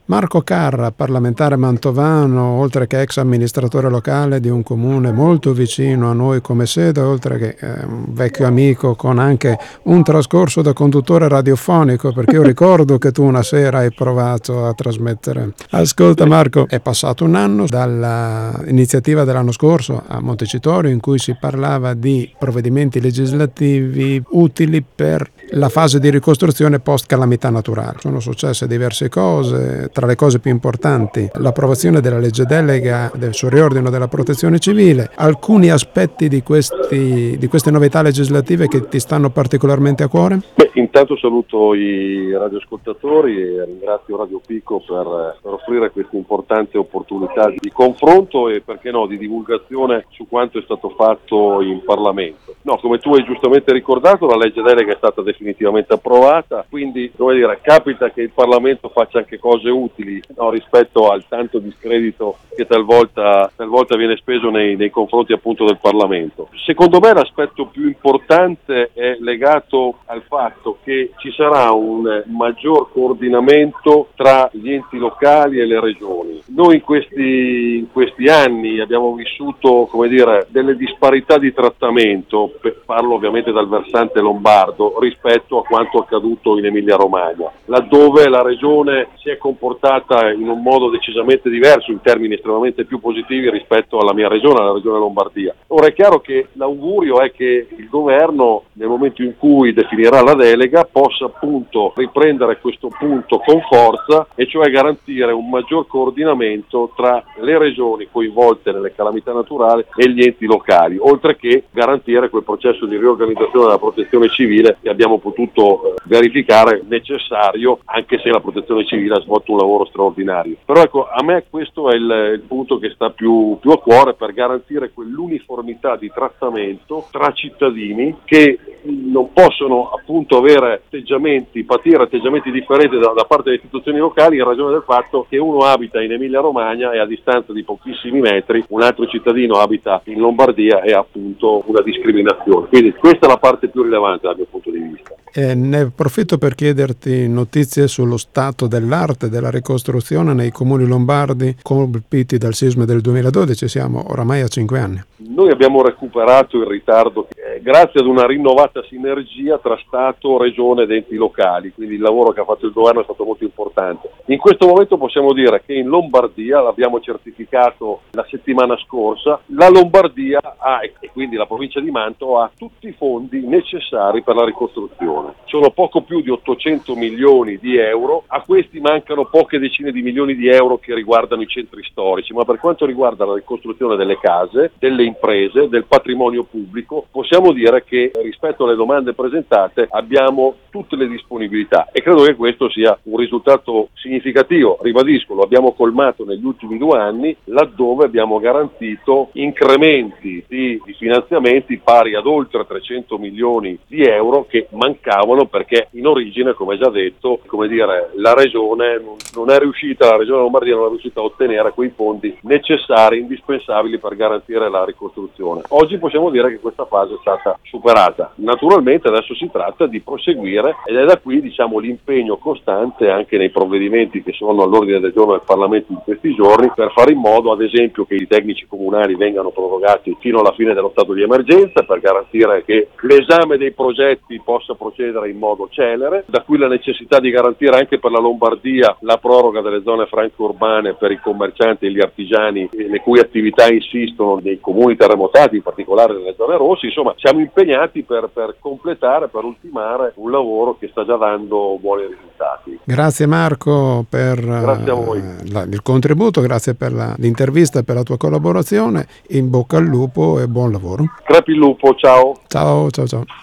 Marco Carra, parlamentare mantovano, oltre che ex amministratore locale di un comune molto vicino a noi come sede, oltre che un vecchio amico con anche un trascorso da conduttore radiofonico, perché io ricordo che tu una sera hai provato a trasmettere. Ascolta Marco, è passato un anno dall'iniziativa dell'anno scorso a Montecitorio in cui si parlava di provvedimenti legislativi utili per la fase di ricostruzione post calamità naturale. Sono successe diverse cose, tra le cose più importanti l'approvazione della legge delega sul riordino della protezione civile, alcuni aspetti di queste novità legislative che ti stanno particolarmente a cuore? Intanto saluto i radioascoltatori e ringrazio Radio Pico per offrire questa importante opportunità di confronto e, perché no, di divulgazione su quanto è stato fatto in Parlamento. No, come tu hai giustamente ricordato, la legge delega è stata definitivamente approvata, quindi capita che il Parlamento faccia anche cose utili, no, rispetto al tanto discredito che talvolta viene speso nei confronti appunto del Parlamento. Secondo me l'aspetto più importante è legato al fatto che ci sarà un maggior coordinamento tra gli enti locali e le regioni. Noi in questi anni abbiamo vissuto, delle disparità di trattamento, parlo ovviamente dal versante lombardo, rispetto a quanto accaduto in Emilia-Romagna, laddove la regione si è comportata in un modo decisamente diverso, in termini estremamente più positivi rispetto alla mia regione, alla regione Lombardia. Ora è chiaro che l'augurio è che il governo, nel momento in cui definirà la delega, possa appunto riprendere questo punto con forza, e cioè garantire un maggior coordinamento tra le regioni coinvolte nelle calamità naturali e gli enti locali, oltre che garantire quel processo di riorganizzazione della protezione civile che abbiamo potuto verificare necessario, anche se la protezione civile ha svolto un lavoro straordinario. Però ecco, a me questo è il punto che sta più a cuore, per garantire quell'uniformità di trattamento tra cittadini che non possono appunto patire atteggiamenti differenti da parte delle istituzioni locali, in ragione del fatto che uno abita in Emilia Romagna e a distanza di pochissimi metri un altro cittadino abita in Lombardia, e appunto una discriminazione. Quindi questa è la parte più rilevante dal mio punto di vista. Ne approfitto per chiederti notizie sullo stato dell'arte della ricostruzione nei comuni lombardi colpiti dal sisma del 2012, siamo oramai a 5 anni. Noi abbiamo recuperato il ritardo grazie ad una rinnovata sinergia tra Stato, Regione ed enti locali, quindi il lavoro che ha fatto il governo è stato molto importante. In questo momento possiamo dire che in Lombardia, l'abbiamo certificato la settimana scorsa, la Lombardia e quindi la provincia di Mantova ha tutti i fondi necessari per la ricostruzione. Sono poco più di 800 milioni di euro, a questi mancano poche decine di milioni di euro che riguardano i centri storici, ma per quanto riguarda la ricostruzione delle case, delle imprese, del patrimonio pubblico, possiamo dire che rispetto alle domande presentate abbiamo tutte le disponibilità, e credo che questo sia un risultato significativo. Ribadisco, lo abbiamo colmato negli ultimi 2 anni, laddove abbiamo garantito incrementi di finanziamenti pari ad oltre 300 milioni di euro che mancavano perché in origine, come già detto, la regione la regione Lombardia non è riuscita a ottenere quei fondi necessari, indispensabili per garantire la ricostruzione. Oggi possiamo dire che questa fase è stata superata. Naturalmente adesso si tratta di proseguire, ed è da qui l'impegno costante anche nei provvedimenti che sono all'ordine del giorno del Parlamento in questi giorni, per fare in modo, ad esempio, che i tecnici comunali vengano prorogati fino alla fine dello stato di emergenza, per garantire che l'esame dei progetti possa procedere in modo celere, da qui la necessità di garantire anche per la Lombardia la proroga delle zone franche urbane per i commercianti e gli artigiani le cui attività insistono nei comuni terremotati, in particolare nelle zone rosse. Insomma, siamo impegnati per completare, per ultimare un lavoro che sta già dando buoni risultati. Grazie Marco grazie a voi. Il contributo, grazie per l'intervista e per la tua collaborazione. In bocca al lupo e buon lavoro. Crepi il lupo, ciao. Ciao.